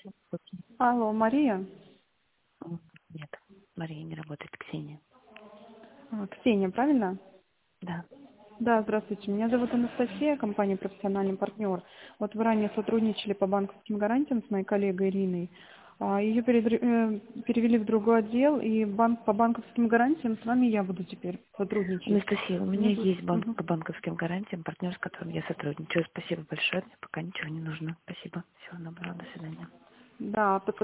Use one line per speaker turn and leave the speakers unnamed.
Алло, Мария?
Нет, Мария не работает, Ксения.
Ксения, правильно?
Да.
Да, здравствуйте. Меня зовут Анастасия, компания «Профессиональный партнер». Вот вы ранее сотрудничали по банковским гарантиям с моей коллегой Ириной. Ее перевели в другой отдел, и по банковским гарантиям с вами я буду теперь сотрудничать.
Анастасия, у меня
Мне тут...
есть
Мгм.
по банковским гарантиям партнер, с которым я сотрудничаю. Спасибо большое, мне пока ничего не нужно. Спасибо. Всего доброго, до свидания.
Да,